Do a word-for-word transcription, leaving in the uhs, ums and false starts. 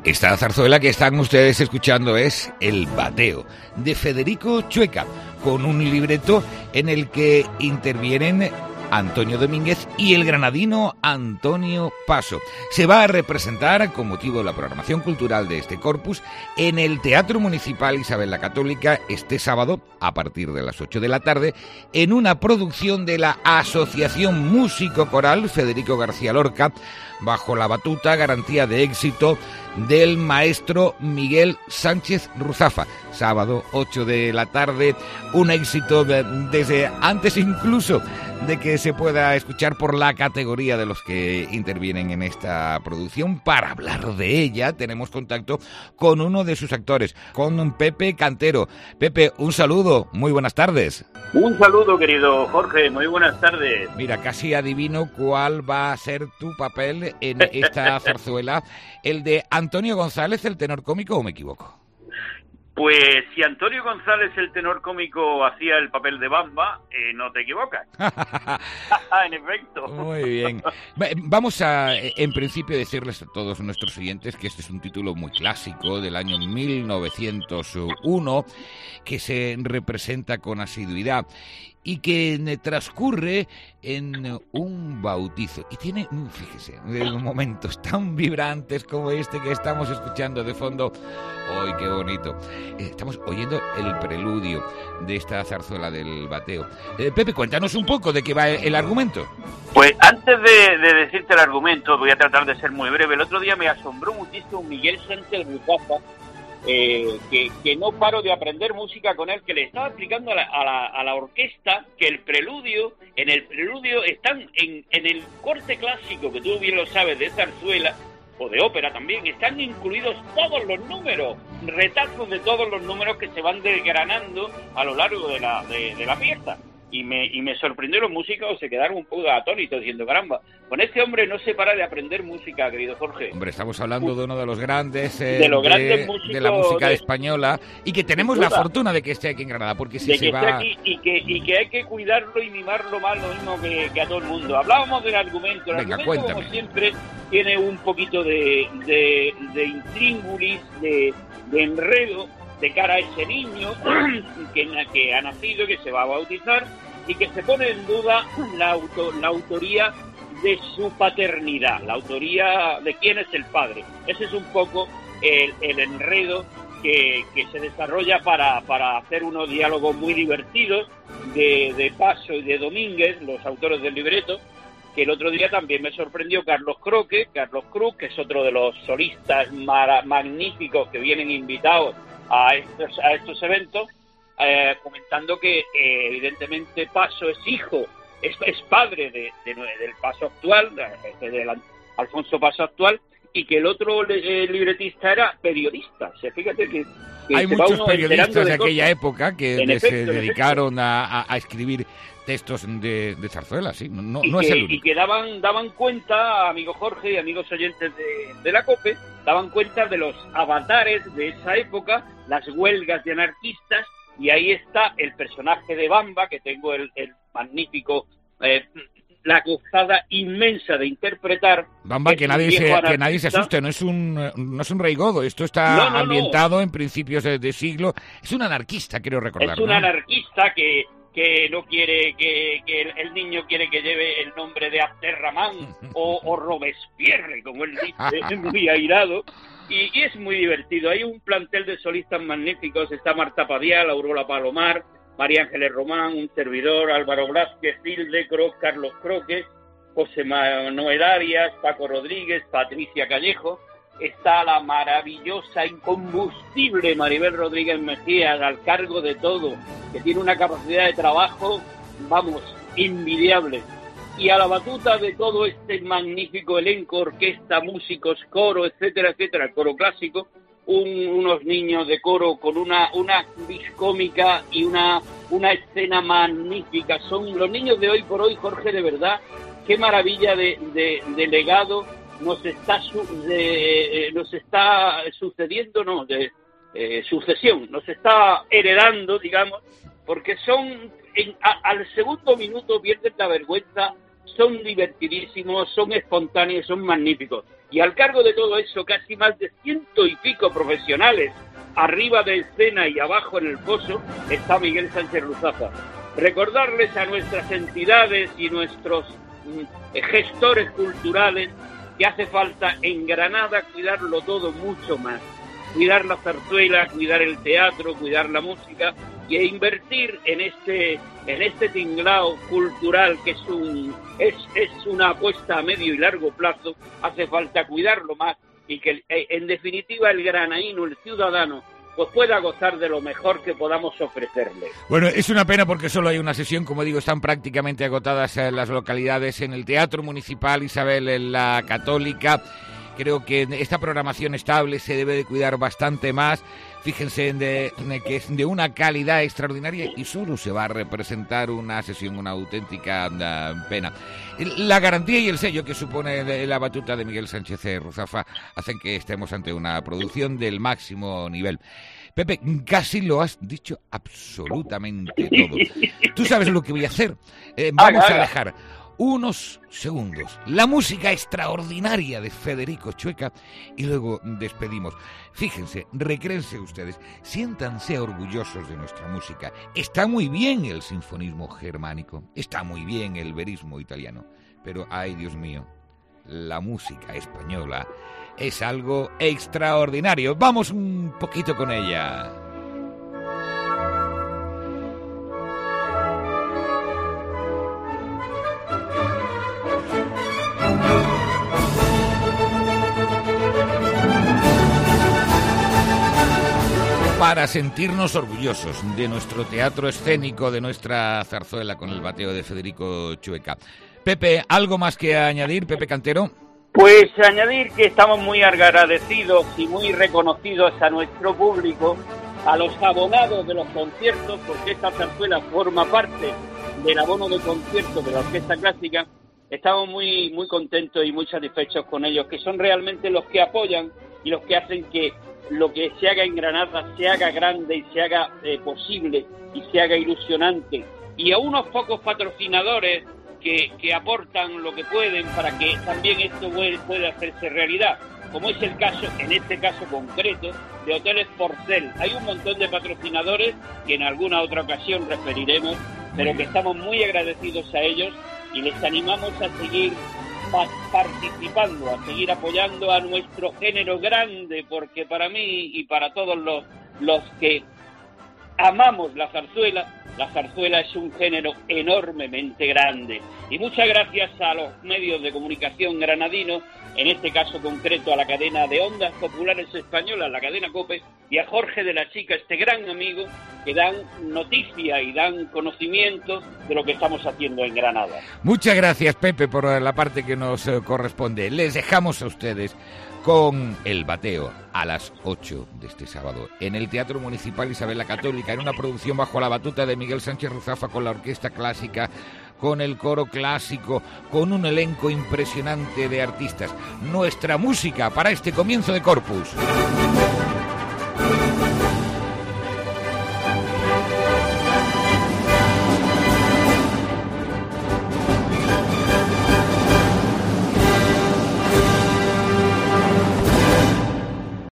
Esta zarzuela que están ustedes escuchando es El Bateo, de Federico Chueca, con un libreto en el que intervienen Antonio Domínguez y el granadino Antonio Paso. Se va a representar, con motivo de la programación cultural de este corpus, en el Teatro Municipal Isabel la Católica este sábado, a partir de las ocho de la tarde, en una producción de la Asociación Músico Coral Federico García Lorca, bajo la batuta, garantía de éxito, del maestro Miguel Sánchez Ruzafa. Sábado, ocho de la tarde, un éxito desde antes incluso de que se pueda escuchar por la categoría de los que intervienen en esta producción. Para hablar de ella tenemos contacto con uno de sus actores, con Pepe Cantero. Pepe, un saludo, muy buenas tardes. Un saludo, querido Jorge, muy buenas tardes. Mira, casi adivino cuál va a ser tu papel en esta zarzuela, el de Antonio González, el tenor cómico, ¿o me equivoco? Pues si Antonio González, el tenor cómico, hacía el papel de Bamba, eh, no te equivocas. En efecto. Muy bien. Vamos a, en principio, decirles a todos nuestros oyentes que este es un título muy clásico del año mil novecientos uno, que se representa con asiduidad y que transcurre en un bautizo. Y tiene, fíjese, momentos tan vibrantes como este que estamos escuchando de fondo. ¡Ay, qué bonito! Estamos oyendo el preludio de esta zarzuela del Bateo. Eh, Pepe, cuéntanos un poco de qué va el argumento. Pues antes de, de decirte el argumento, voy a tratar de ser muy breve. El otro día me asombró muchísimo Miguel Sánchez Ruzafa, Eh, que, que no paro de aprender música con él, que le estaba explicando a la, a la, a la orquesta que el preludio, en el preludio están en, en el corte clásico, que tú bien lo sabes, de zarzuela o de ópera también, están incluidos todos los números, retazos de todos los números que se van desgranando a lo largo de la, de, de la pieza. Y me, y me sorprendió, los músicos se quedaron un poco atónitos diciendo, caramba, con este hombre no se para de aprender música, querido Jorge. Hombre, estamos hablando de uno de los grandes, eh, de, los de, grandes músicos de la música de, española, y que tenemos la fortuna de que esté aquí en Granada, porque si de se que va... esté aquí y que, y que hay que cuidarlo y mimarlo más, lo mismo que, que a todo el mundo. Hablábamos del argumento, el Venga, argumento, cuéntame. como siempre, tiene un poquito de, de, de intríngulis, de, de enredo, de cara a ese niño que, que ha nacido, que se va a bautizar, y que se pone en duda la, auto, la autoría de su paternidad, la autoría de quién es el padre. Ese es un poco el, el enredo que, que se desarrolla para, para hacer unos diálogos muy divertidos de, de Paso y de Domínguez, los autores del libreto, que el otro día también me sorprendió Carlos Croque, Carlos Cruz, que es otro de los solistas mara, magníficos que vienen invitados a estos, a estos eventos, Eh, comentando que eh, evidentemente Paso es hijo, es, es padre de, de, del Paso actual, de, del Alfonso Paso actual, y que el otro eh, libretista era periodista. O sea, fíjate que, que hay muchos periodistas de, de aquella cosas. época que efecto, se dedicaron a, a, a escribir textos de, de zarzuela, sí, no, y no que, es el único. Y que daban, daban cuenta, amigo Jorge y amigos oyentes de, de la COPE, daban cuenta de los avatares de esa época, las huelgas de anarquistas. Y ahí está el personaje de Bamba, que tengo el, el magnífico, eh, la gozada inmensa de interpretar. Bamba, que nadie, se, que nadie se asuste, no es un no es un rey godo, esto está no, no, ambientado no. en principios de, de siglo. Es un anarquista, quiero recordar. Es un ¿no? anarquista que, que no quiere, que, que el, el niño quiere que lleve el nombre de Abderramán o, o Robespierre, como él dice, muy airado. Y, y es muy divertido. Hay un plantel de solistas magníficos. Está Marta Padial, Aurora Palomar, María Ángeles Román, un servidor, Álvaro Blázquez, Hilde Croc, Carlos Croque, José Manuel Arias, Paco Rodríguez, Patricia Callejo. Está la maravillosa, incombustible Maribel Rodríguez Mejía, al cargo de todo, que tiene una capacidad de trabajo, vamos, invidiable. Y a la batuta de todo este magnífico elenco, orquesta, músicos, coro, etcétera, etcétera, coro clásico, un, unos niños de coro con una una vis cómica y una una escena magnífica. Son los niños de hoy por hoy, Jorge, de verdad, qué maravilla de, de, de legado nos está su, de, eh, nos está sucediendo, no, de eh, sucesión, nos está heredando, digamos, porque son en, a, al segundo minuto pierden la vergüenza. Son divertidísimos, son espontáneos, son magníficos. Y al cargo de todo eso, casi más de ciento y pico profesionales, arriba de escena y abajo en el foso, está Miguel Sánchez Ruzafa. Recordarles a nuestras entidades y nuestros mm, gestores culturales que hace falta en Granada cuidarlo todo mucho más. Cuidar la zarzuela, cuidar el teatro, cuidar la música y invertir en este en este tinglao cultural que es un es, es una apuesta a medio y largo plazo. Hace falta cuidarlo más y que en definitiva el granaíno, el ciudadano, pues pueda gozar de lo mejor que podamos ofrecerle. Bueno, es una pena porque solo hay una sesión, como digo, están prácticamente agotadas las localidades en el Teatro Municipal Isabel la Católica. Creo que esta programación estable se debe de cuidar bastante más. Fíjense en de, en que es de una calidad extraordinaria y solo se va a representar una sesión, una auténtica uh, pena. La garantía y el sello que supone la batuta de Miguel Sánchez Ruzafa hacen que estemos ante una producción del máximo nivel. Pepe, casi lo has dicho absolutamente todo. Tú sabes lo que voy a hacer. Eh, vamos a dejar unos segundos la música extraordinaria de Federico Chueca y luego despedimos. Fíjense, recréense ustedes, siéntanse orgullosos de nuestra música. Está muy bien el sinfonismo germánico, está muy bien el verismo italiano, pero ay Dios mío, la música española es algo extraordinario. Vamos un poquito con ella. Para sentirnos orgullosos de nuestro teatro escénico, de nuestra zarzuela con el bateo de Federico Chueca. Pepe, ¿algo más que añadir, Pepe Cantero? Pues añadir que estamos muy agradecidos y muy reconocidos a nuestro público, a los abonados de los conciertos, porque esta zarzuela forma parte del abono de conciertos de la Orquesta Clásica. Estamos muy, muy contentos y muy satisfechos con ellos, que son realmente los que apoyan y los que hacen que lo que se haga en Granada se haga grande y se haga eh, posible y se haga ilusionante. Y a unos pocos patrocinadores que, que aportan lo que pueden para que también esto pueda hacerse realidad, como es el caso, en este caso concreto, de Hoteles Porcel. Hay un montón de patrocinadores que en alguna otra ocasión referiremos, pero que estamos muy agradecidos a ellos y les animamos a seguir participando, a seguir apoyando a nuestro género grande, porque para mí y para todos los, los que amamos la zarzuela, la zarzuela es un género enormemente grande. Y muchas gracias a los medios de comunicación granadinos, en este caso concreto a la cadena de Ondas Populares Españolas, la cadena COPE, y a Jorge de la Chica, este gran amigo, que dan noticia y dan conocimiento de lo que estamos haciendo en Granada. Muchas gracias, Pepe, por la parte que nos eh, corresponde. Les dejamos a ustedes con el bateo a las ocho de este sábado en el Teatro Municipal Isabel la Católica, en una producción bajo la batuta de Miguel Sánchez Ruzafa, con la Orquesta Clásica, con el coro clásico, con un elenco impresionante de artistas. Nuestra música para este comienzo de Corpus.